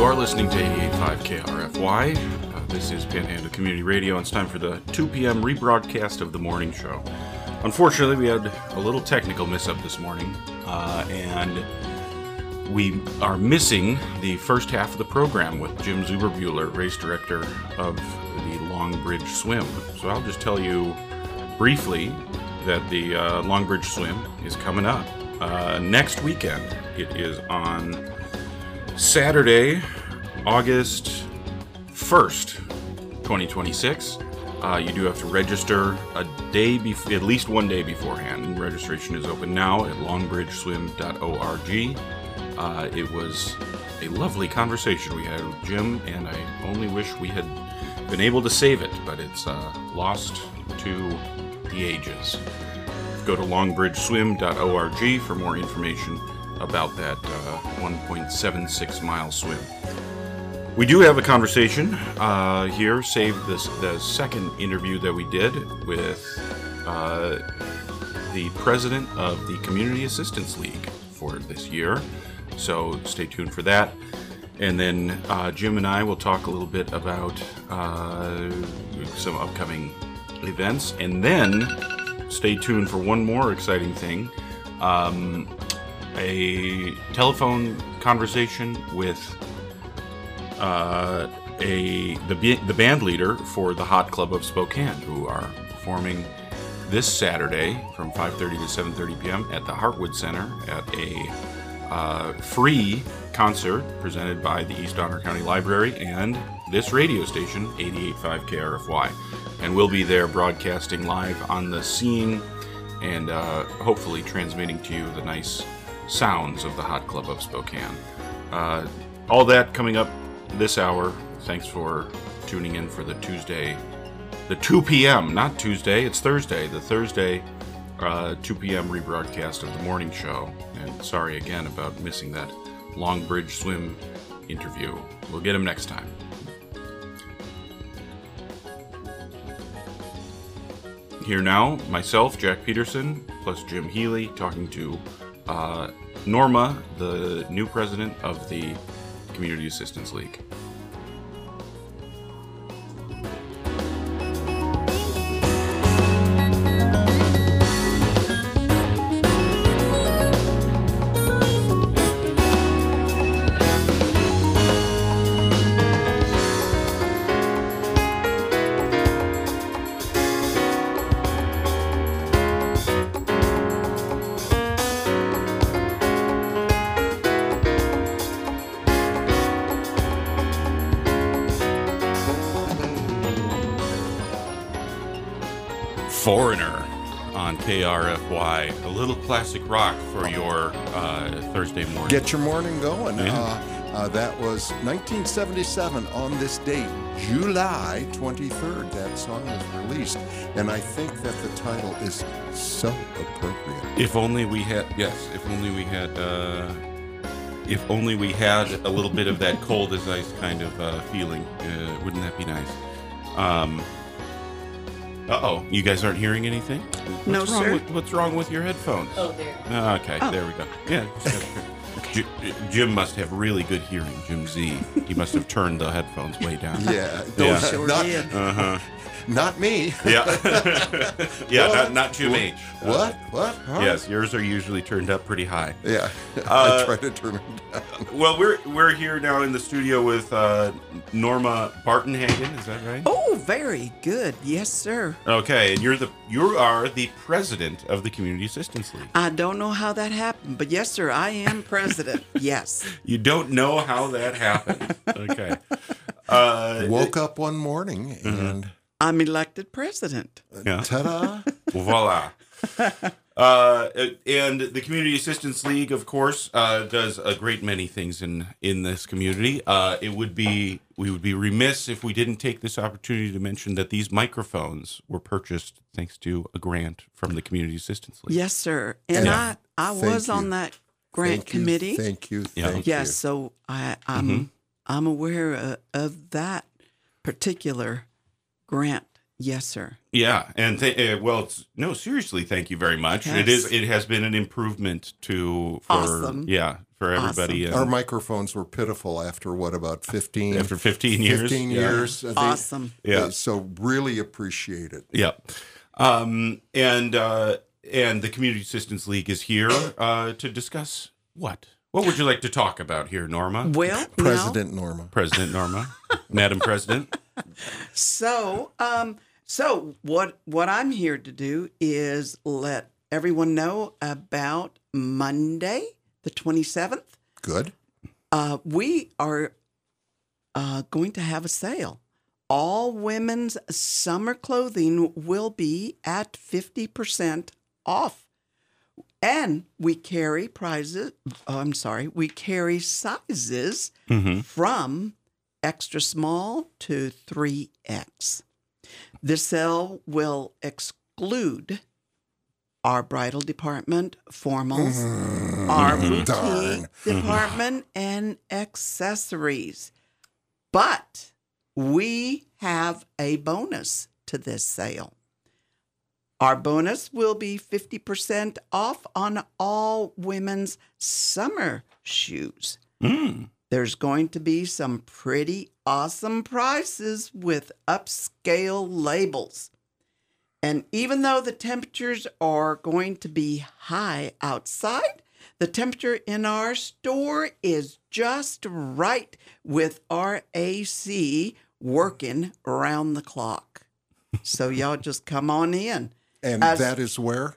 You are listening to 88.5 KRFY. This is Panhandle Community Radio, and it's time for the 2 p.m. rebroadcast of the morning show. Unfortunately, we had a little technical mishap this morning, and we are missing the first half of the program with Jim Zuberbuehler, race director of the Longbridge Swim. So I'll just tell you briefly that the Longbridge Swim is coming up next weekend. It is on Saturday, August 1st, 2026. You do have to register at least 1 day beforehand, and registration is open now at longbridgeswim.org. It was a lovely conversation we had with Jim, and I only wish we had been able to save it, but it's lost to the ages. Go to longbridgeswim.org for more information about that 1.76 mile swim. We do have a conversation here, saved the second interview that we did with the president of the Community Assistance League for this year. So stay tuned for that. And then Jim and I will talk a little bit about some upcoming events. And then stay tuned for one more exciting thing. A telephone conversation with the band leader for the Hot Club of Spokane, who are performing this Saturday from 5:30 to 7:30 p.m. at the Hartwood Center at a free concert presented by the East Donner County Library and this radio station, 88.5 KRFY. And we'll be there broadcasting live on the scene and hopefully transmitting to you the nice sounds of the Hot Club of Spokane. All that coming up this hour. Thanks for tuning in for the 2 p.m., not Tuesday, it's Thursday, the Thursday 2 p.m. rebroadcast of the morning show. And sorry again about missing that Longbridge Swim interview. We'll get him next time. Here now, myself, Jack Peterson, plus Jim Healy, talking to Norma, the new president of the Community Assistance League. Foreigner on KRFY, a little classic rock for your Thursday morning. Get your morning going. Yeah. That was 1977 on this date, July 23rd. That song was released, and I think that the title is so appropriate. If only we had a little bit of that cold as ice kind of feeling. Wouldn't that be nice? Uh-oh, you guys aren't hearing anything? No, sir. What's wrong with your headphones? Oh, there. Okay, There we go. Yeah. Jim must have really good hearing, Jim Z. He must have turned the headphones way down. Yeah. Sure did. Uh-huh. Not me. Yeah. Yeah, not Jim H. What? Huh? Yes, yours are usually turned up pretty high. Yeah. I try to turn them down. Well, we're here now in the studio with Norma Bartenhagen, is that right? Oh, very good. Yes, sir. Okay, and you are the president of the Community Assistance League. I don't know how that happened, but yes, sir, I am president. Yes. You don't know how that happened. Okay. Woke up one morning and I'm elected president. Yeah. ta-da! Voila. And the Community Assistance League, of course, does a great many things in this community. We would be remiss if we didn't take this opportunity to mention that these microphones were purchased thanks to a grant from the Community Assistance League. Yes, sir. And I was on that grant committee. Thank you. Yes, so I'm aware of that particular grant. Yes, sir. Yeah, and seriously, thank you very much. Yes. It has been an improvement for awesome. for everybody. Awesome. Our microphones were pitiful after about 15? After 15 years. 15 years. Awesome. So really appreciate it. Yeah. And the Community Assistance League is here to discuss what? What would you like to talk about here, Norma? Well, President Norma. President Norma. Madam President. So what I'm here to do is let everyone know about Monday, the 27th. Good. We are going to have a sale. All women's summer clothing will be at 50% off. And we carry we carry sizes from extra small to 3X. The sale will exclude our bridal department, formals, our boutique department, and accessories. But we have a bonus to this sale. Our bonus will be 50% off on all women's summer shoes. There's going to be some pretty awesome prices with upscale labels. And even though the temperatures are going to be high outside, the temperature in our store is just right with our AC working around the clock. So y'all just come on in. And that is where?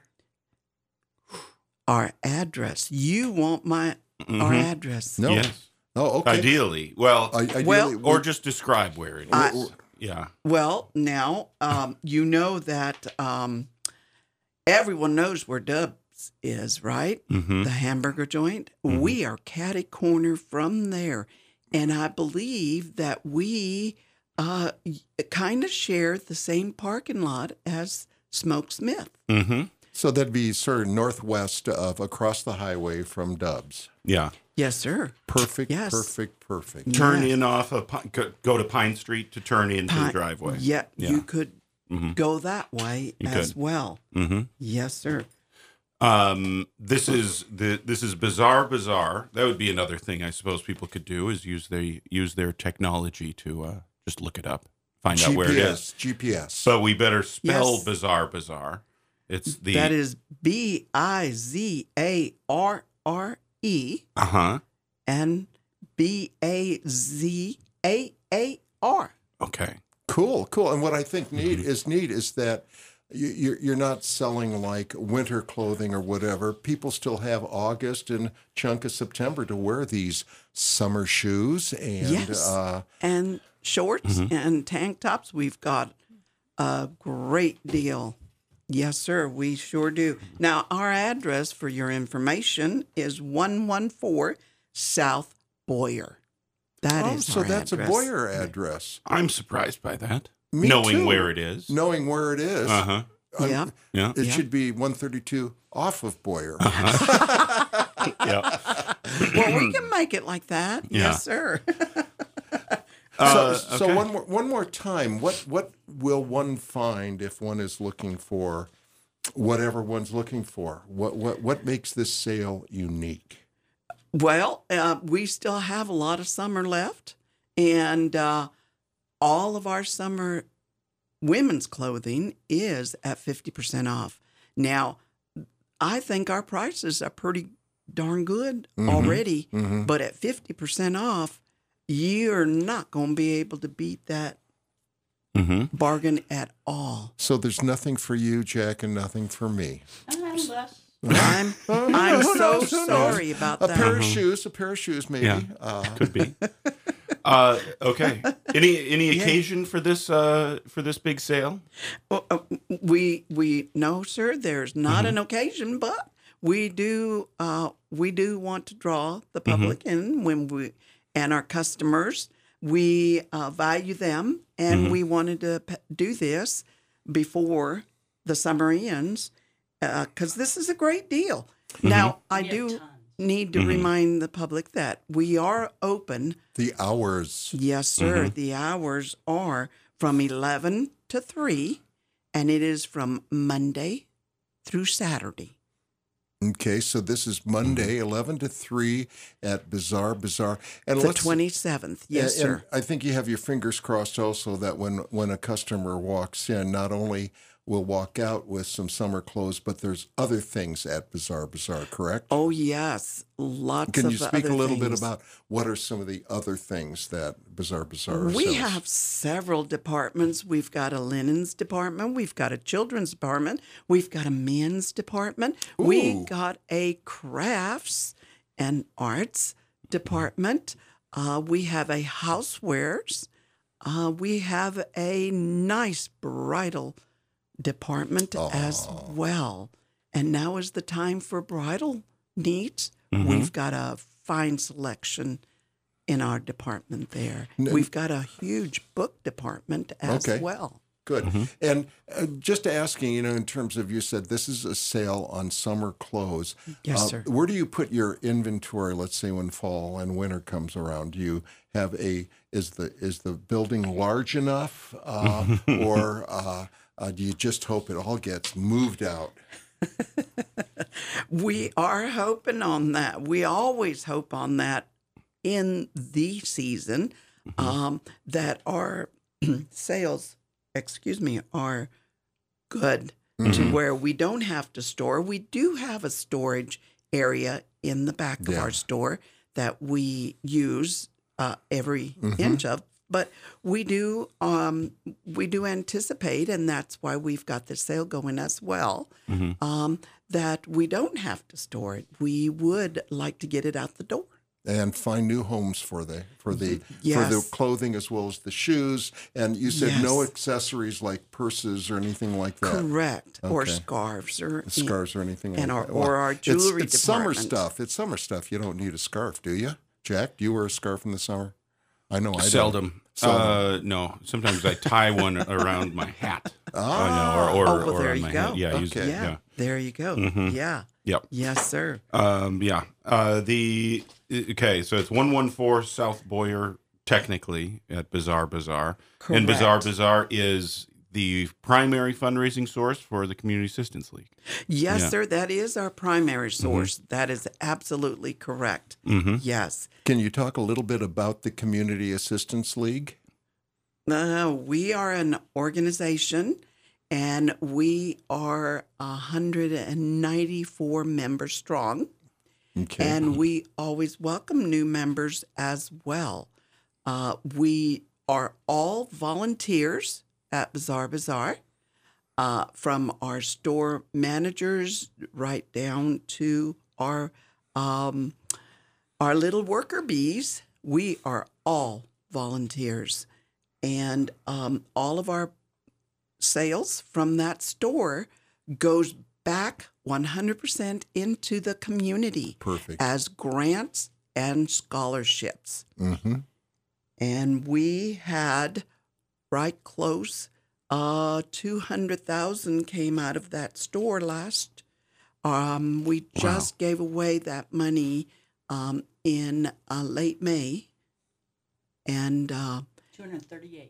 Our address. You want our address? No. Yes. Oh, okay. Ideally. Well, or just describe where it is. Yeah. Well, now, you know that everyone knows where Dubs is, right? The hamburger joint. We are catty corner from there. And I believe that we kind of share the same parking lot as Smoke Smith. So that'd be sort of northwest of across the highway from Dubs. Yeah. Yes, sir. Perfect, Yes. perfect. Turn in off of go to Pine Street to turn into the driveway. Yeah, you could go that way as well. Yes, sir. This is Bizarre Bazaar. That would be another thing I suppose people could do is use their technology to just look it up, find out where it is. GPS. But we better spell Yes. Bizarre Bazaar. It's That is BIZARRE and BAZAAR. Okay. Cool. And what I think neat is that you're not selling like winter clothing or whatever. People still have August and chunk of September to wear these summer shoes and and shorts and tank tops. We've got a great deal. Yes, sir, we sure do. Now, our address for your information is 114 South Boyer. That is so our that's address. a Boyer address. I'm surprised by that. Me Knowing too. where it is. Knowing where it is. Uh-huh. Yeah. Yeah. It should be 132 off of Boyer. Yeah. Well, we can make it like that. Yeah. Yes, sir. So one more time, what will one find if one is looking for whatever one's looking for? What makes this sale unique? Well, we still have a lot of summer left, and all of our summer women's clothing is at 50% off. Now, I think our prices are pretty darn good already, but at 50% off, you're not going to be able to beat that bargain at all. So there's nothing for you, Jack, and nothing for me. I'm so sorry about A that. pair of shoes, maybe. Yeah. Could be. Okay. Any occasion for this big sale? We no, sir. There's not an occasion, but we do want to draw the public in when we and our customers. We value them, and we wanted to do this before the summer ends because this is a great deal. Now, I do need to remind the public that we are open. The hours. Yes, sir. The hours are from 11 to 3, and it is from Monday through Saturday. Okay, so this is Monday, 11 to 3 at Bazaar. And The 27th. Yes, and sir. I think you have your fingers crossed also that when a customer walks in, not only will walk out with some summer clothes, but there's other things at Bazaar, correct? Oh, yes. Lots Can of you speak other a little bit things. about what are some of the other things that Bazaar We sells? have several departments. We've got a linens department. We've got a children's department. We've got a men's department. We Ooh. got a crafts and arts department. We have a housewares. We have a nice bridal department as well. And now is the time for bridal needs. We've got a fine selection in our department there. We've got a huge book department as Okay. well. Good. And just asking, in terms of, you said this is a sale on summer clothes. Yes, sir. Where do you put your inventory, let's say when fall and winter comes around? Do you have is the building large enough or do you just hope it all gets moved out? We are hoping on that. We always hope on that in the season that our sales, are good to where we don't have to store. We do have a storage area in the back of our store that we use every inch of. But we do anticipate, and that's why we've got the sale going as well, that we don't have to store it. We would like to get it out the door. And find new homes for the Yes. clothing as well as the shoes. And you said no Yes. accessories like purses or anything like that. Correct. Or Okay. scarves or Scarves or anything like and that. or our jewelry it's summer department. stuff. It's summer stuff. You don't need a scarf, do you? Jack, do you wear a scarf in the summer? I know I Seldom. Seldom. No. Sometimes I tie one around my hat. Or well, there on you my go. head. Yeah. Okay. Yeah, there you go. Yeah. Yep. Yes, sir. Yeah. Okay. So it's 114 South Boyer, technically at Bazaar. And Correct. Bazaar is the primary fundraising source for the Community Assistance League. Yes, Yeah. sir. That is our primary source. That is absolutely correct. Yes. Can you talk a little bit about the Community Assistance League? We are an organization, and we are 194 members strong. Okay. And we always welcome new members as well. We are all volunteers at Bazaar, from our store managers right down to our little worker bees. We are all volunteers, and all of our sales from that store goes back 100% into the community. Perfect. As grants and scholarships. Mm-hmm. And we had right close 200,000 came out of that store last. We just gave away that money in late May, and 238.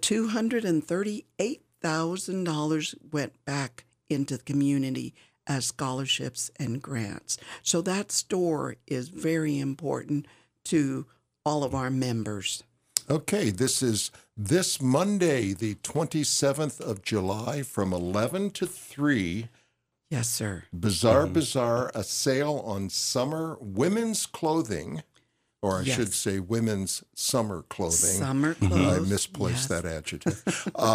$238,000 went back into the community as scholarships and grants. So that store is very important to all of our members. Okay, this is this Monday, the 27th of July, from 11 to 3. Yes, sir. Bazaar, a sale on summer women's clothing, or I should Yes. say women's summer clothing. Summer I clothes. misplaced yes. that adjective.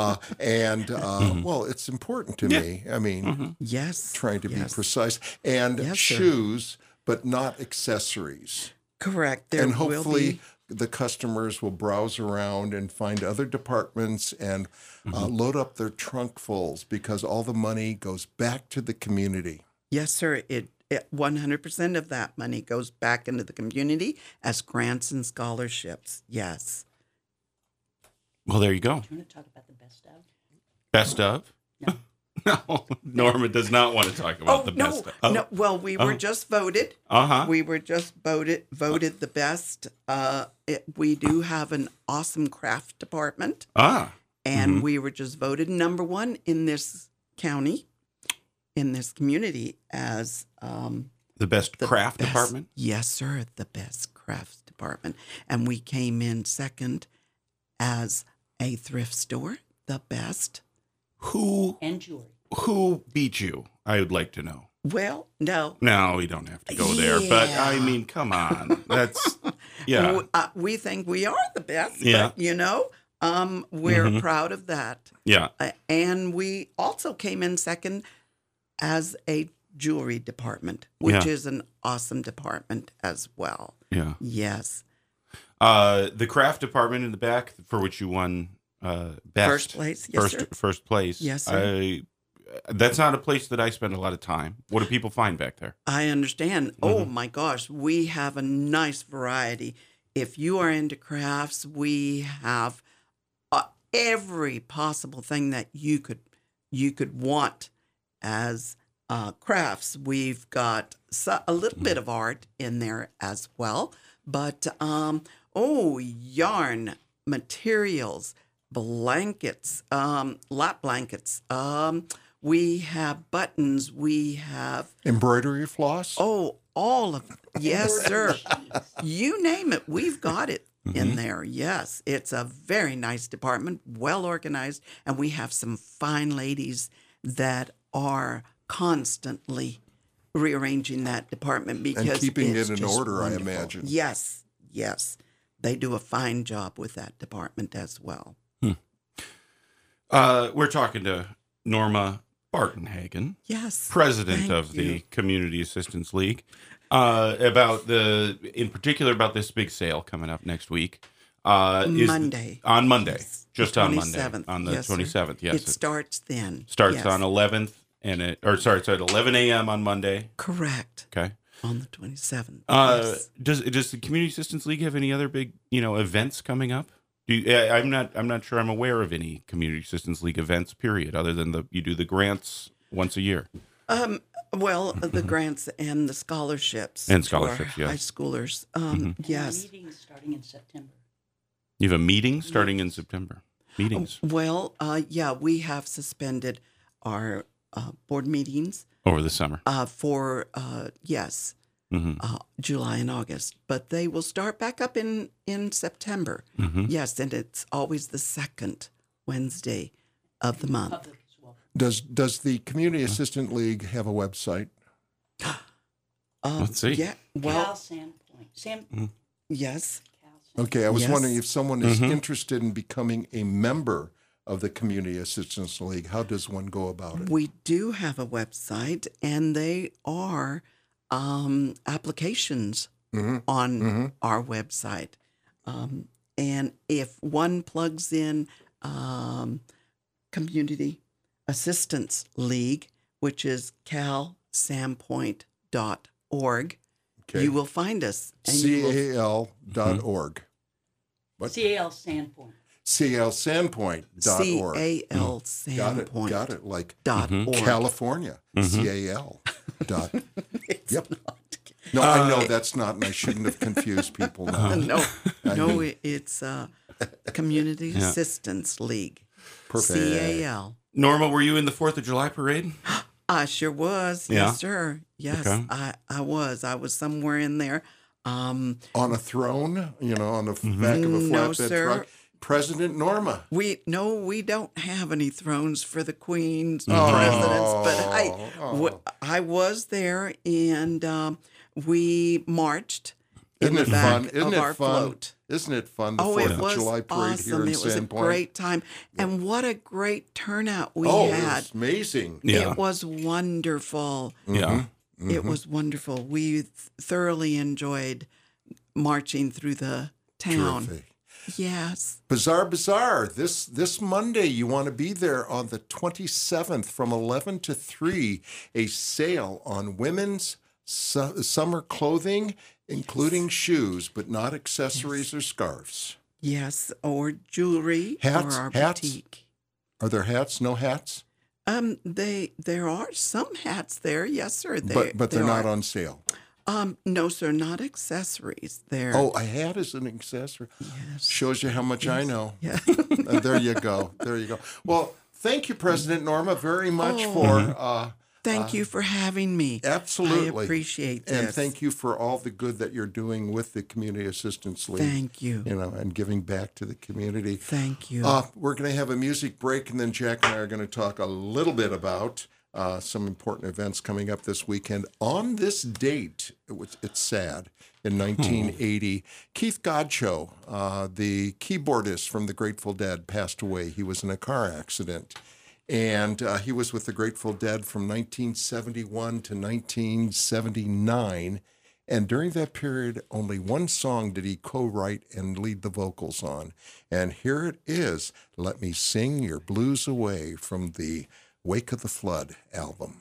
Well, it's important to me. I mean, Yes. trying to be yes. precise. And Yes, sir. shoes, but not accessories. Correct. There And will hopefully be. the customers will browse around and find other departments and load up their trunk fulls, because all the money goes back to the community. Yes, sir. It 100% of that money goes back into the community as grants and scholarships. Yes. Well, there you go. Do you want to talk about the best of? Best of? No. No, Norma does not want to talk about the no, best of. no. Well, we were just voted. Uh-huh. We were just voted the best. We do have an awesome craft department, Ah. and we were just voted number one in this county in this community as The best craft best- department? Yes, sir, the best crafts department. And we came in second as a thrift store, the best. Who And jewelry. beat you? I would like to know. Well, no. No, we don't have to go there. But I Yeah. mean, come on. That's yeah. We think we are the best, Yeah. but, we're proud of that. Yeah. And we also came in second as a jewelry department, which Yeah. is an awesome department as well. Yeah. Yes. The craft department in the back for which you won best First place. Yes, sir. first place. Yes, sir. That's not a place that I spend a lot of time. What do people find back there? I understand. Oh my gosh, we have a nice variety. If you are into crafts, we have every possible thing that you could want as crafts. We've got a little bit of art in there as well, but yarn, materials, blankets, lap blankets. We have buttons. We have Embroidery floss? all of yes, sir. You name it, we've got it in there. Yes, it's a very nice department, well organized, and we have some fine ladies that are constantly rearranging that department because keeping it's it in just order, I wonderful. imagine. Yes, they do a fine job with that department as well. We're talking to Norma Bartenhagen, Yes, president thank of the you. Community Assistance League, in particular about this big sale coming up next week. Monday. On Monday. Yes, Just the on Monday. 27th. On the Yes, sir. 27th, yes. It starts then. starts Yes. on 11th, it's at 11 a.m. on Monday. Correct. Okay. On the 27th. Yes. Does the Community Assistance League have any other big, events coming up? I'm not sure I'm aware of any Community Assistance League events, period, other than you do the grants once a year. Well, the grants and the scholarships. And to our scholarships, yes. high schoolers. And Yes. meetings starting in September. You have a meeting starting in September. Meetings Well, we have suspended our board meetings over the summer. for, July and August. But they will start back up in September. Yes, and it's always the second Wednesday of the month. Public as well. Does the Community Assistant League have a website? Let's see. Yeah, Cal well, Sandpoint. yes. Cal Sandpoint. Okay, I was Yes. wondering if someone is interested in becoming a member of the Community Assistance League, how does one go about it? We do have a website, and they are applications on our website. And if one plugs in Community Assistance League, which is calsandpoint.org, Okay. you will find us. And you will- CAL.org. What? CAL Sandpoint. CALSandpoint.org. CAL Got it. Like .org. California. CAL. Dot. Yep. No, I know that's not, and I shouldn't have confused people. No. No, it's Community Assistance League. Perfect. CAL. Norma, were you in the 4th of July parade? I sure was. Yeah? Yes, sir. Yes, Okay. I was. I was somewhere in there. On a throne, on the back of a No, flatbed sir. truck. President Norma. We don't have any thrones for the queens and presidents, but I was there, and we marched in Isn't the it back fun? Isn't of it our fun? float. Isn't it fun? The Oh, 4th it of was July parade here awesome. in It was a Sandpoint. great time, and what a great turnout we It had. was amazing. Yeah. It was wonderful. Yeah. It was wonderful. We thoroughly enjoyed marching through the town. Terrific. Yes. Bazaar. This Monday, you want to be there on the 27th from 11 to 3, a sale on women's summer clothing, including shoes, but not accessories or scarves. Yes, or jewelry Hats? or our Hats? boutique. Are there hats? No hats? There are some hats there. Yes, sir. But they're not are. on sale. No, sir, not accessories. They're Oh, a hat is an accessory. yes. Shows you how much I know. Yeah. There you go. Well, thank you, President Norma, very much for thank you for having me. Absolutely. I appreciate this. And thank you for all the good that you're doing with the Community Assistance League. Thank you. And giving back to the community. Thank you. We're going to have a music break, and then Jack and I are going to talk a little bit about some important events coming up this weekend. On this date, it's sad, in 1980, Keith Godchaux, the keyboardist from the Grateful Dead, passed away. He was in a car accident. And he was with the Grateful Dead from 1971 to 1979. And during that period, only one song did he co-write and lead the vocals on. And here it is, Let Me Sing Your Blues Away, from the Wake of the Flood album.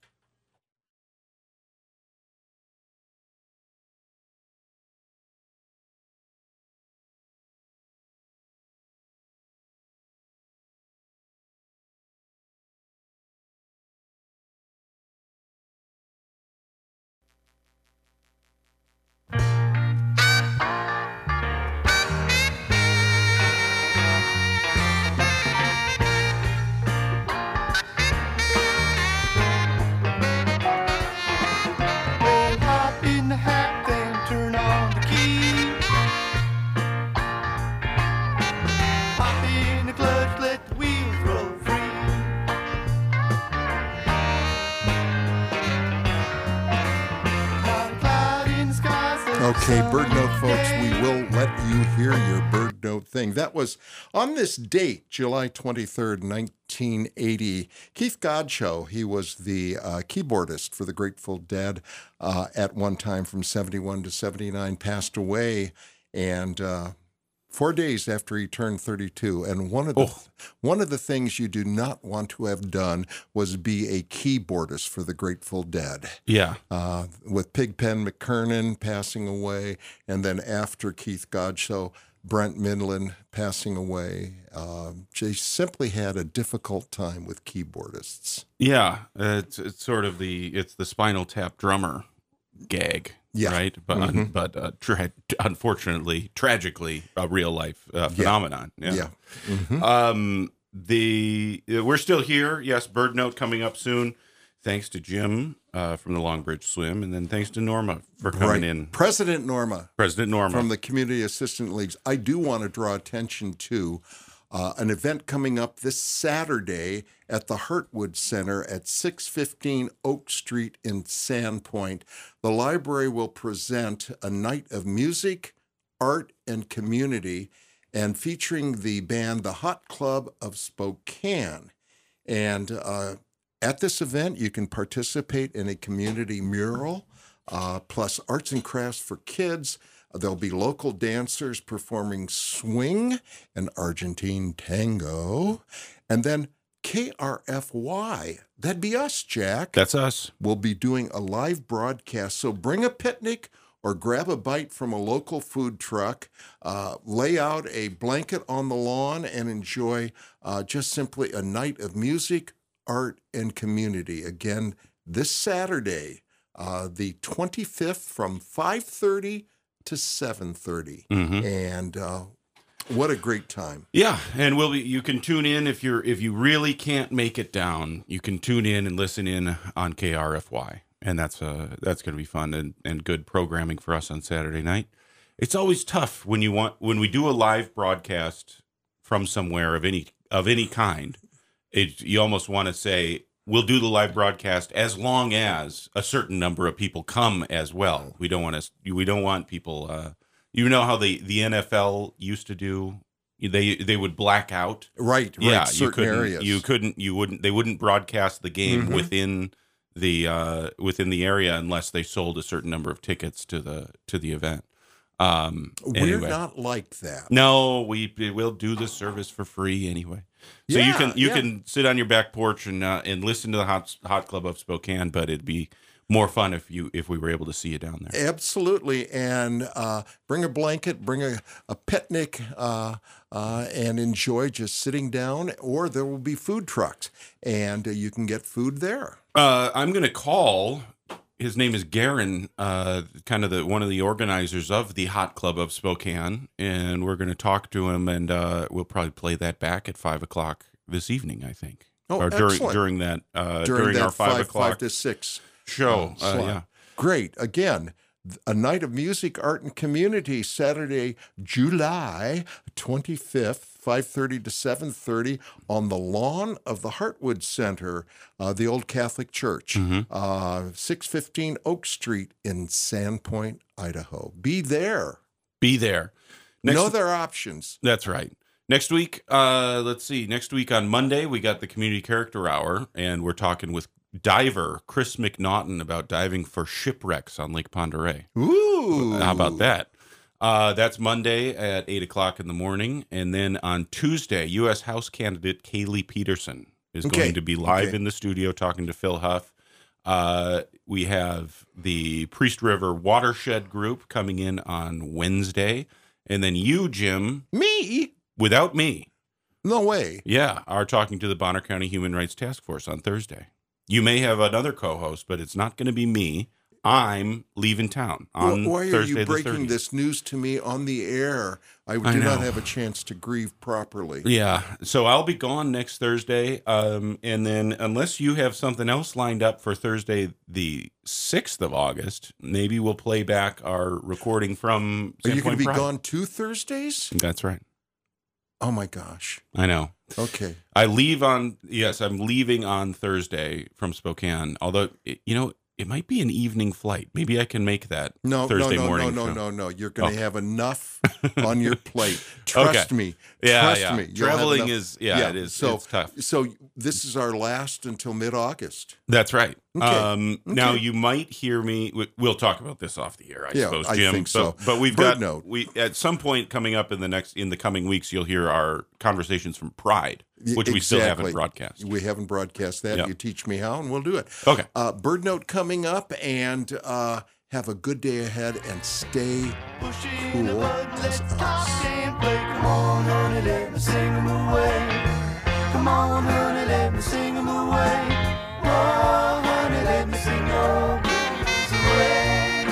Okay, Bird Note folks, we will let you hear your Bird Note thing. That was on this date, July 23rd, 1980. Keith Godchaux, he was the keyboardist for the Grateful Dead at one time from 71 to 79, passed away, and 4 days after he turned 32. And one of the things you do not want to have done was be a keyboardist for the Grateful Dead. Yeah. With Pigpen McKernan passing away, and then after Keith Godchaux, Brent Midland passing away. They simply had a difficult time with keyboardists. Yeah, it's sort of the Spinal Tap drummer gag. Yeah. Right. But unfortunately, tragically, a real life phenomenon. Yeah. Mm-hmm. We're still here. Yes. Bird Note coming up soon. Thanks to Jim from the Longbridge Swim, and then thanks to Norma for coming in. President Norma from the Community Assistant Leagues. I do want to draw attention to an event coming up this Saturday at the Hartwood Center at 615 Oak Street in Sandpoint. The library will present a night of music, art, and community, and featuring the band The Hot Club of Spokane. And at this event, you can participate in a community mural, plus arts and crafts for kids. There'll be local dancers performing swing and Argentine tango. And then KRFY, that'd be us, Jack. That's us. We'll be doing a live broadcast. So bring a picnic or grab a bite from a local food truck, lay out a blanket on the lawn, and enjoy just simply a night of music, art, and community. Again, this Saturday, the 25th from 5:30 to 7:30, and what a great time! Yeah, and you can tune in if you really can't make it down. You can tune in and listen in on KRFY, and that's going to be fun and good programming for us on Saturday night. It's always tough when we do a live broadcast from somewhere of any kind. You almost want to say, we'll do the live broadcast as long as a certain number of people come as well. We don't want people. You know how the NFL used to do? They would black out. Right. Yeah. Certain areas. They wouldn't broadcast the game within the area unless they sold a certain number of tickets to the event. We're not like that. No, we'll do the service for free anyway. So you can sit on your back porch and listen to the Hot Club of Spokane, but it'd be more fun if we were able to see you down there. Absolutely, and bring a blanket, bring a picnic, and enjoy just sitting down. Or there will be food trucks, and you can get food there. I'm going to call. His name is Garen, kind of one of the organizers of the Hot Club of Spokane, and we're going to talk to him, and we'll probably play that back at 5:00 this evening, I think. Oh, or excellent. during that During that our 5 o'clock 5 to 6 show. slot. Yeah. Great. Again, a night of music, art, and community, Saturday, July 25th, 5:30 to 7:30 on the lawn of the Heartwood Center, the Old Catholic Church, 615 Oak Street in Sandpoint, Idaho. Be there. Be there. Know their options. That's right. Next week, let's see. Next week on Monday, we got the Community Character Hour, and we're talking with diver Chris McNaughton about diving for shipwrecks on Lake Pend Oreille. Ooh. How about that? That's Monday at 8 o'clock in the morning. And then on Tuesday, U.S. House candidate Kaylee Peterson is going to be live in the studio talking to Phil Huff. We have the Priest River Watershed Group coming in on Wednesday. And then you, Jim. Me? Without me. No way. Yeah, are talking to the Bonner County Human Rights Task Force on Thursday. You may have another co-host, but it's not going to be me. I'm leaving town on Why Thursday are you the breaking 30th. this news to me on the air? I do not have a chance to grieve properly. Yeah, so I'll be gone next Thursday, and then unless you have something else lined up for Thursday the 6th of August, maybe we'll play back our recording from Are you Sandpoint going to be Pride. gone 2 Thursdays? That's right. Oh, my gosh. I know. Okay. I'm leaving on Thursday from Spokane, although, it might be an evening flight. Maybe I can make that Thursday morning. No. You're going to have enough on your plate. Trust me. Trust me. You'll have Traveling enough. is, it is. It's tough. So this is our last until mid-August. That's right. Okay. Now you might hear me. We'll talk about this off the air, I suppose, Jim. I think so. But we've Bird got note. at some point coming up in the coming weeks, you'll hear our conversations from Pride, which we still haven't broadcast. We haven't broadcast that. Yep. You teach me how, and we'll do it. Okay. Bird note coming up, and have a good day ahead, and stay cool as us. Come on, honey, let me sing 'em away. Come on, honey, let me sing 'em away. Oh, honey, let me sing your blues away.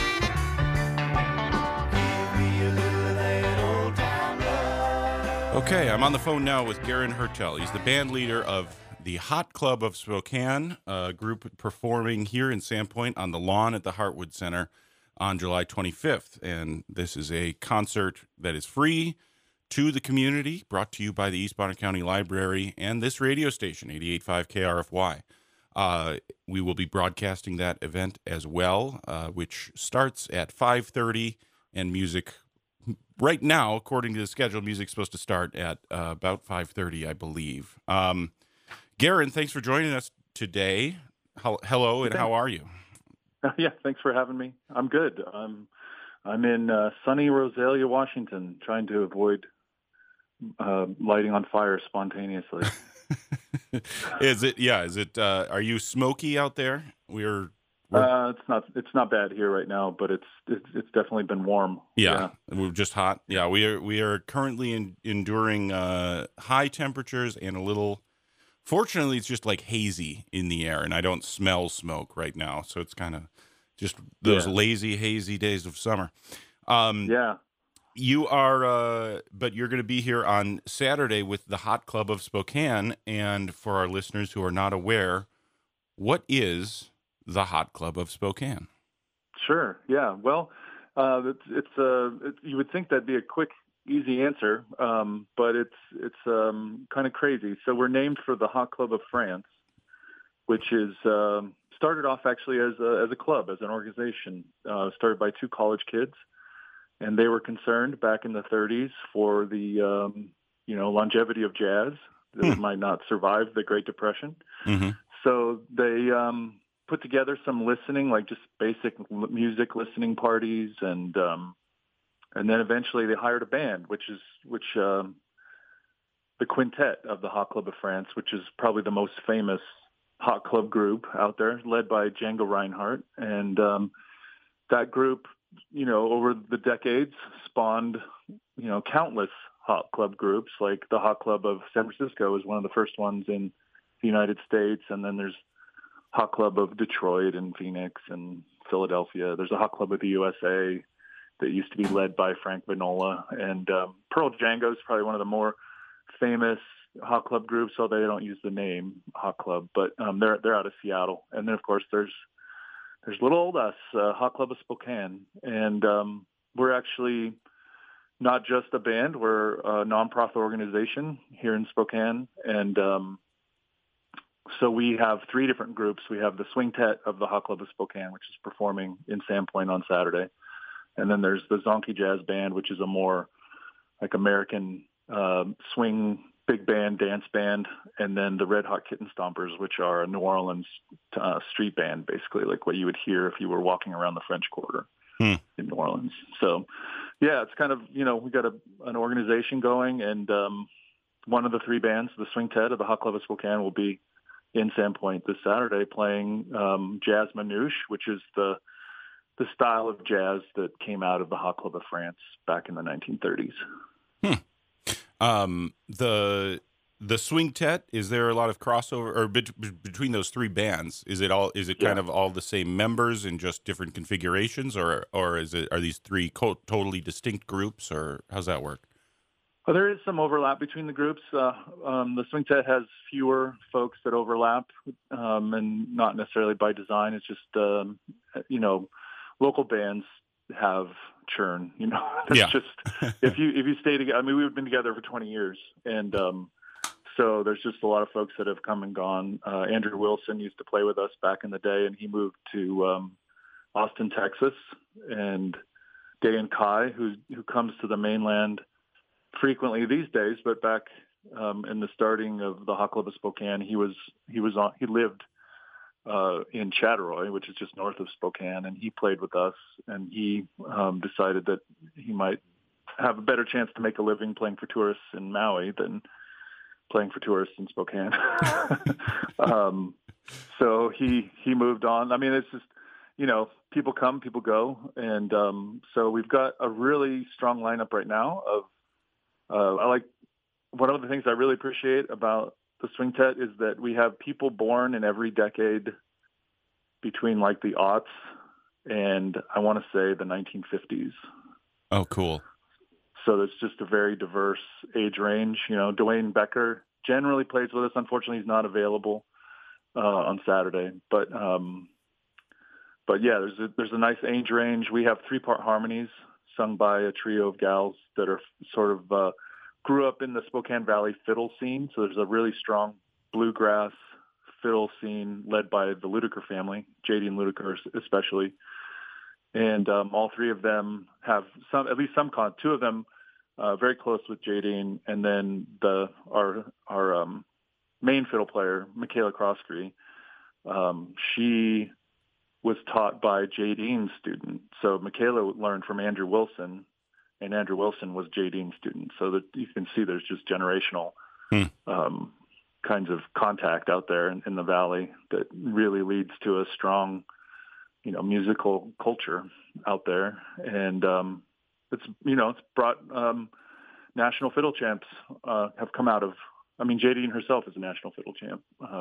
Give me a little of that old time love. Okay, I'm on the phone now with Garen Hertel. He's the band leader of the Hot Club of Spokane, a group performing here in Sandpoint on the lawn at the Heartwood Center on July 25th. And this is a concert that is free to the community, brought to you by the East Bonner County Library and this radio station, 88.5 KRFY. We will be broadcasting that event as well, which starts at 5:30, and music right now, according to the schedule, music's supposed to start at about 5:30, I believe. Garen, thanks for joining us today. Hello, and how are you? Yeah, thanks for having me. I'm good. I'm in sunny Rosalia, Washington, trying to avoid lighting on fire spontaneously. Is it? Are you smoky out there? It's not bad here right now, but it's definitely been warm. Yeah. We're just hot. Yeah, we are currently enduring high temperatures and a little. Fortunately, it's just like hazy in the air, and I don't smell smoke right now, so it's kind of just those lazy, hazy days of summer. You are, but you're going to be here on Saturday with the Hot Club of Spokane, and for our listeners who are not aware, what is the Hot Club of Spokane? Sure. Yeah. Well, you would think that'd be a quick, easy answer, but it's kind of crazy. So we're named for the Hot Club of France, which is started off actually as a club, as an organization, started by two college kids, and they were concerned back in the 30s for the longevity of jazz that it might not survive the Great Depression. Mm-hmm. So they put together some listening, like just basic music listening parties, and then eventually they hired a band, which the quintet of the Hot Club of France, which is probably the most famous hot club group out there, led by Django Reinhardt. And that group, over the decades spawned, countless hot club groups. Like the Hot Club of San Francisco is one of the first ones in the United States. And then there's Hot Club of Detroit and Phoenix and Philadelphia. There's a Hot Club of the USA that used to be led by Frank Vinola. And Pearl Django is probably one of the more famous hot club groups, although they don't use the name hot club, but they're out of Seattle. And then of course there's little old us, Hot Club of Spokane, and we're actually not just a band, we're a non-profit organization here in Spokane, and so we have 3 different groups. We have the Swingtet of the Hot Club of Spokane, which is performing in Sandpoint on Saturday. And then there's the Zonkey Jazz Band, which is a more like American swing big band, dance band. And then the Red Hot Kitten Stompers, which are a New Orleans street band, basically like what you would hear if you were walking around the French Quarter in New Orleans. So, yeah, it's kind of, we got an organization going, and one of the 3 bands, the Swingtet of the Hot Club of Spokane, will be in Sandpoint this Saturday playing jazz manouche, which is the style of jazz that came out of the Hot Club of France back in the 1930s. The Swingtet, is there a lot of crossover or between those 3 bands? Is it kind of all the same members in just different configurations, or are these 3 totally distinct groups, or how's that work? Well, there is some overlap between the groups. The Swingtet has fewer folks that overlap, and not necessarily by design. It's just, local bands have churn. It's just if you stay together. I mean, we've been together for 20 years, and so there's just a lot of folks that have come and gone. Andrew Wilson used to play with us back in the day, and he moved to Austin, Texas. And Dan Kai, who comes to the mainland frequently these days, but back in the starting of the Hot Club of Spokane, he lived in Chattaroy, which is just north of Spokane, and he played with us, and he decided that he might have a better chance to make a living playing for tourists in Maui than playing for tourists in Spokane. So he moved on. I mean, it's just, people come, people go. And so we've got a really strong lineup right now of, one of the things I really appreciate about the Swingtet is that we have people born in every decade between like the aughts and I want to say the 1950s. Oh, cool. So there's just a very diverse age range. Dwayne Becker generally plays with us. Unfortunately, he's not available on Saturday. But yeah, there's a nice age range. We have 3-part harmonies sung by a trio of gals that are sort of grew up in the Spokane Valley fiddle scene. So there's a really strong bluegrass fiddle scene led by the Ludiker family, J.D. and Ludiker especially. And all 3 of them have at least some 2 of them very close with J.D. and then our main fiddle player, Michaela Croskery, she was taught by Jay Dean's student. So Michaela learned from Andrew Wilson, and Andrew Wilson was Jay Dean's student. So that you can see there's just generational kinds of contact out there in the Valley that really leads to a strong, musical culture out there. And it's brought national fiddle champs have come out of. I mean, Jay Dean herself is a national fiddle champ.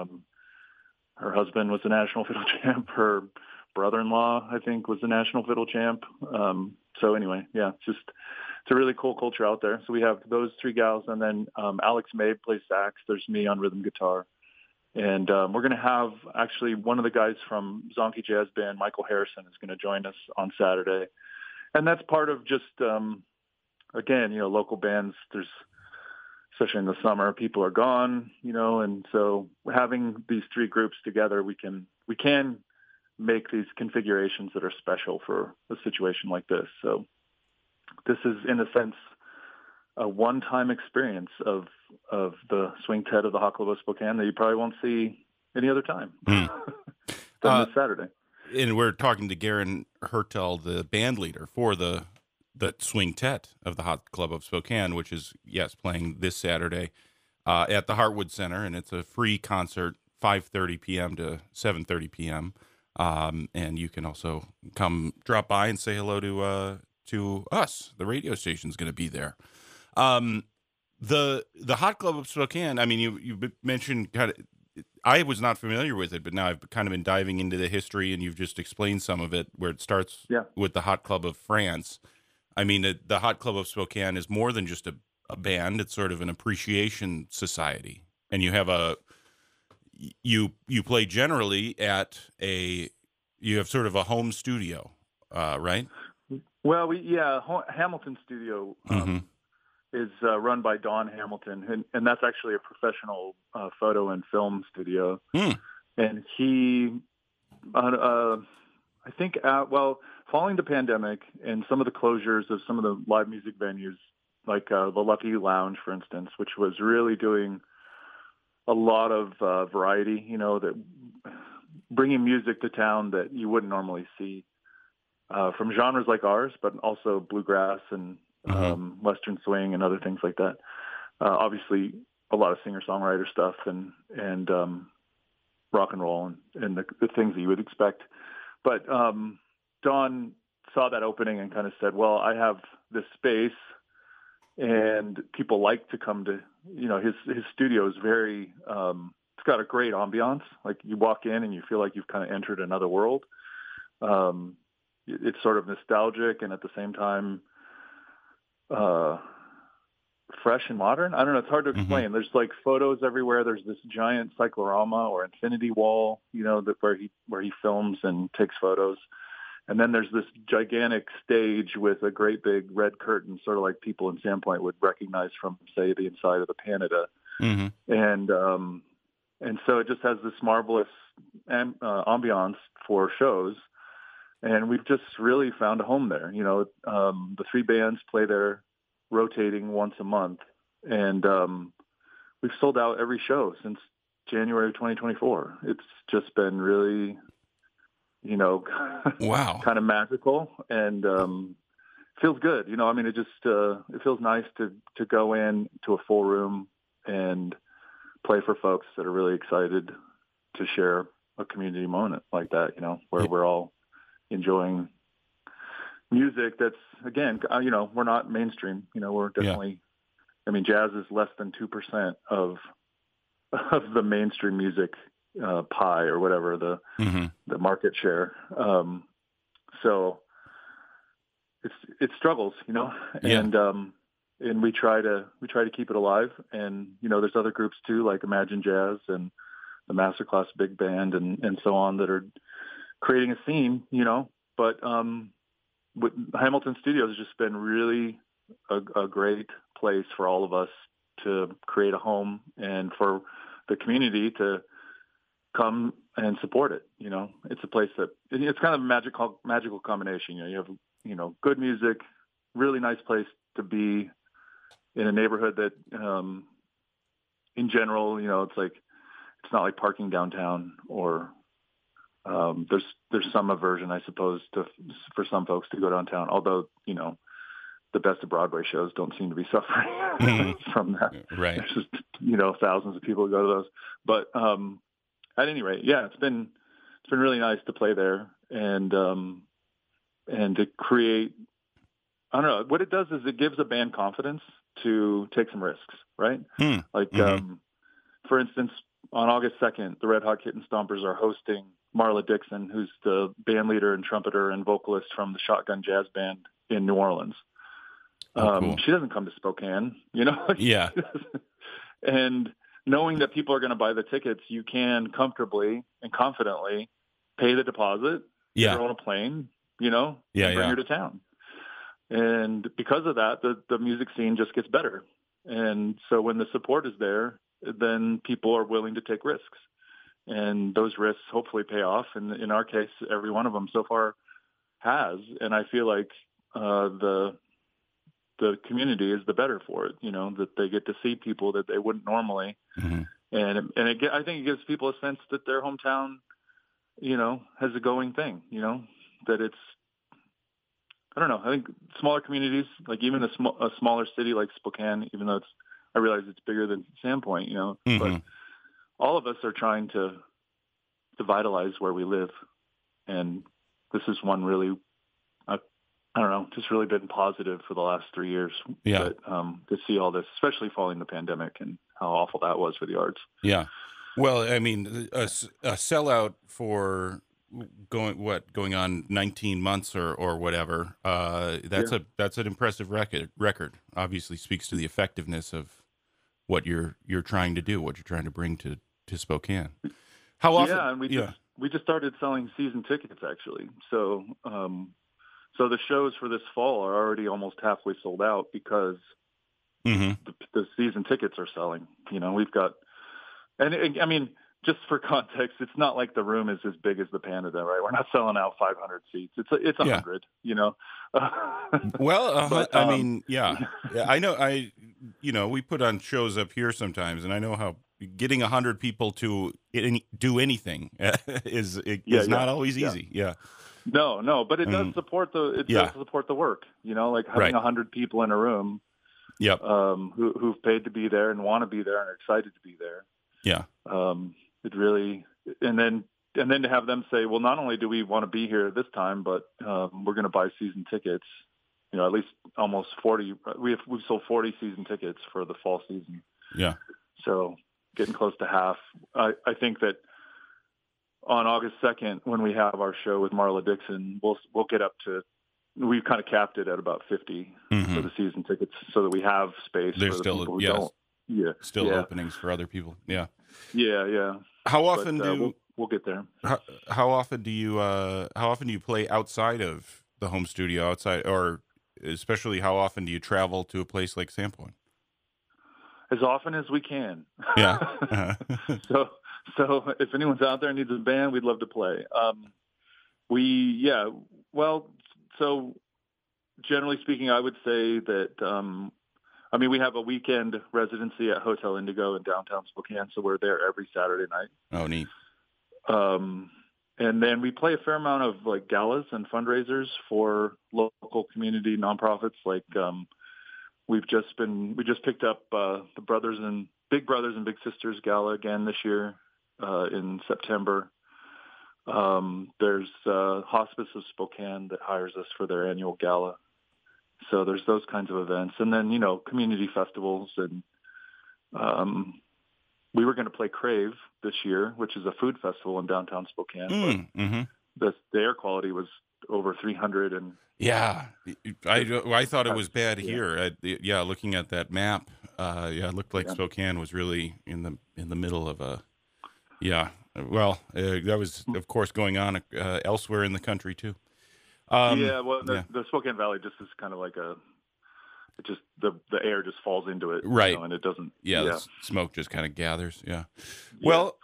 Her husband was a national fiddle champ. Her brother-in-law, I think, was a national fiddle champ. So anyway, yeah, it's a really cool culture out there. So we have those 3 gals, and then Alex Mabe plays sax. There's me on rhythm guitar. And we're going to have actually one of the guys from Zonkey Jazz Band, Michael Harrison, is going to join us on Saturday. And that's part of just, again, local bands. There's, especially in the summer, people are gone, and so having these 3 groups together, we can make these configurations that are special for a situation like this. So this is, in a sense, a one-time experience of the Swingtet of the Hot Club of Spokane that you probably won't see any other time than this Saturday. And we're talking to Garen Hertel, the band leader for the Swingtet of the Hot Club of Spokane, which is, playing this Saturday at the Heartwood Center, and it's a free concert, 5:30 p.m. to 7:30 p.m. And you can also drop by and say hello to us. The radio station's going to be there. The Hot Club of Spokane, I mean, you mentioned kind of, I was not familiar with it, but now I've kind of been diving into the history, and you've just explained some of it, where it starts with the Hot Club of France. I mean, the Hot Club of Spokane is more than just a band. It's sort of an appreciation society, and you have you play generally at you have sort of a home studio, right? Well, Hamilton Studio is run by Don Hamilton, and that's actually a professional photo and film studio. And he, I think, following the pandemic and some of the closures of some of the live music venues, like the Lucky Lounge, for instance, which was really doing a lot of variety, that bringing music to town that you wouldn't normally see from genres like ours, but also bluegrass and Western swing and other things like that. Obviously, a lot of singer-songwriter stuff and rock and roll and the things that you would expect. But Don saw that opening and kind of said, well, I have this space and people like to come to, his studio is very, it's got a great ambiance. Like you walk in and you feel like you've kind of entered another world. It's sort of nostalgic and at the same time, fresh and modern. I don't know. It's hard to explain. There's like photos everywhere. There's this giant cyclorama or infinity wall, where he films and takes photos. And then there's this gigantic stage with a great big red curtain, sort of like people in Sandpoint would recognize from, say, the inside of the Canada. And so it just has this marvelous ambiance for shows. And we've just really found a home there. The three bands play there, rotating once a month. And we've sold out every show since January of 2024. It's just been really, wow, kind of magical and feels good. It just it feels nice to go in to a full room and play for folks that are really excited to share a community moment like that, where we're all enjoying music that's, again, we're not mainstream. We're definitely, jazz is less than 2% of the mainstream music pie or whatever, the market share. So it struggles, and we try to keep it alive. And, there's other groups too, like Imagine Jazz and the Masterclass Big Band and so on that are creating a scene, but with Hamilton Studios has just been really a great place for all of us to create a home and for the community to come and support it. It's a place that it's kind of a magical combination. You have, good music, really nice place to be in a neighborhood that, in general, it's not like parking downtown or, there's some aversion, I suppose, for some folks to go downtown. Although, the Best of Broadway shows don't seem to be suffering from that. Right. There's just, thousands of people go to those. But at any rate, it's been really nice to play there and to create. I don't know what it does is it gives a band confidence to take some risks, right? For instance, on August 2nd, the Red Hot Kitten Stompers are hosting Marla Dixon, who's the band leader and trumpeter and vocalist from the Shotgun Jazz Band in New Orleans. Cool. She doesn't come to Spokane, Yeah. And knowing that people are going to buy the tickets, you can comfortably and confidently pay the deposit, get her on a plane, and bring her to town. And because of that, the music scene just gets better. And so when the support is there, then people are willing to take risks. And those risks hopefully pay off. And in our case, every one of them so far has. And I feel like the community is the better for it, that they get to see people that they wouldn't normally. And I think it gives people a sense that their hometown, has a going thing, that it's, I don't know. I think smaller communities, like even a smaller city like Spokane, even though I realize it's bigger than Sandpoint, but all of us are trying to vitalize where we live. And this is one really, I don't know, just really been positive for the last 3 years. Yeah. But, to see all this, especially following the pandemic and how awful that was for the arts. Yeah. Well, a sellout for going on 19 months or whatever. That's an impressive record. Obviously speaks to the effectiveness of what you're trying to do, what you're trying to bring to Spokane. How often? Yeah, and we just started selling season tickets actually. So so the shows for this fall are already almost halfway sold out because the season tickets are selling. You know, we've got, and I mean, just for context, it's not like the room is as big as the Panda, right? We're not selling out 500 seats. It's 100, you know. Well, But, I mean, yeah, I know. We put on shows up here sometimes, and I know how getting 100 people to do anything is not always easy. Yeah. No, but it does support does support the work. You know, like having 100 people in a room. Yep. Who've paid to be there and want to be there and are excited to be there. Yeah. It really, and then to have them say, well, not only do we want to be here this time, but we're going to buy season tickets. You know, at least almost 40. We've sold 40 season tickets for the fall season. Yeah. So getting close to half. I think that on August 2nd, when we have our show with Marla Dixon, we'll get up to. We've kind of capped it at about 50 for the season tickets, so that we have space. There's for the still people who don't. Still openings for other people. Yeah. Yeah. How often we'll get there? How often do you play outside of the home studio, outside, or especially how often do you travel to a place like Sandpoint? As often as we can. Yeah. So if anyone's out there and needs a band, we'd love to play. So generally speaking, I would say that, we have a weekend residency at Hotel Indigo in downtown Spokane, so we're there every Saturday night. Oh, neat. And then we play a fair amount of like galas and fundraisers for local community nonprofits. Like we just picked up the Big Brothers and Big Sisters Gala again this year in September. There's Hospice of Spokane that hires us for their annual gala. So there's those kinds of events. And then, community festivals. And we were going to play Crave this year, which is a food festival in downtown Spokane. But the air quality was over 300. And yeah, I thought it was bad here. Looking at that map, it looked like Spokane was really in the middle of a, well, that was, of course, going on elsewhere in the country, too. The Spokane Valley just is kind of like the air just falls into it. Right. And it doesn't. Yeah, the smoke just kind of gathers. Yeah. Well,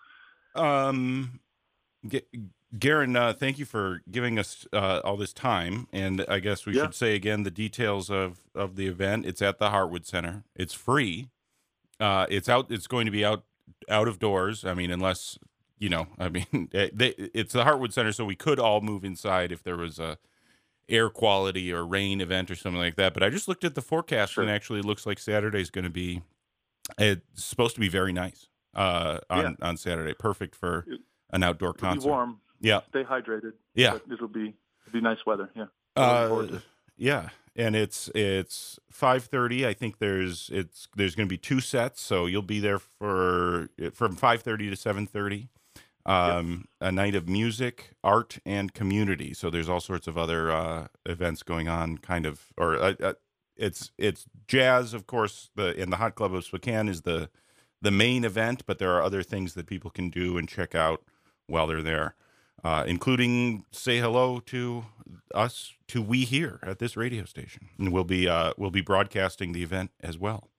Garen, thank you for giving us all this time. And I guess we should say again the details of the event. It's at the Heartwood Center. It's free. It's going to be out of doors. I mean, unless, it's the Heartwood Center, so we could all move inside if there was a air quality or rain event or something like that. But I just looked at the forecast and actually it looks like Saturday's going to be, it's supposed to be very nice on Saturday. Perfect for an outdoor concert. It'll be warm. Yeah. Stay hydrated. Yeah. But it'll be nice weather. Yeah. Yeah. And it's 5:30. I think there's going to be 2 sets, so you'll be there from 5:30 to 7:30. A night of music, art, and community. So there's all sorts of other events going on. It's jazz, of course. The Hot Club of Spokane is the main event, but there are other things that people can do and check out while they're there, including say hello to us, to we here at this radio station, and we'll be broadcasting the event as well.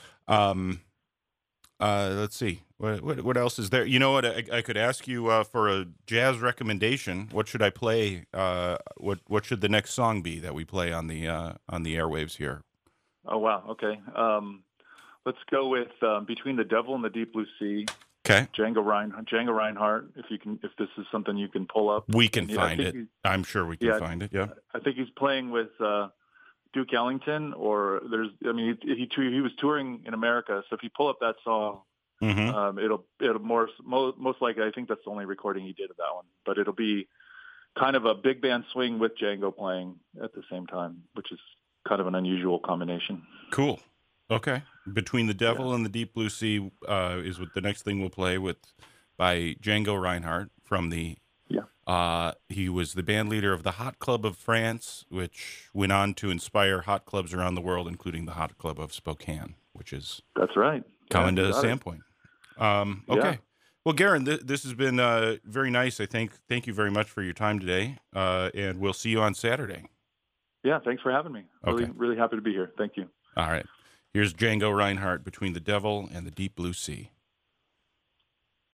Let's see. What else is there? You know what? I could ask you for a jazz recommendation. What should I play? What should the next song be that we play on the airwaves here? Oh wow. Okay. Let's go with Between the Devil and the Deep Blue Sea. Okay. Django Reinhardt. If this is something you can pull up, we can find it. I'm sure we can find it. Yeah. I think he's playing with Duke Ellington, or he was touring in America. So if you pull up that song, it'll most likely, I think that's the only recording he did of that one, but it'll be kind of a big band swing with Django playing at the same time, which is kind of an unusual combination. Cool. Okay. Between the Devil and the Deep Blue Sea is what the next thing we'll play with by Django Reinhardt from the He was the band leader of the Hot Club of France, which went on to inspire hot clubs around the world, including the Hot Club of Spokane, which is That's right. coming Yeah, to you got it. Sandpoint. Okay. Yeah. Well, Garen, this has been very nice. I think. Thank you very much for your time today, and we'll see you on Saturday. Yeah, thanks for having me. Really, Okay. really happy to be here. Thank you. All right. Here's Django Reinhardt, Between the Devil and the Deep Blue Sea.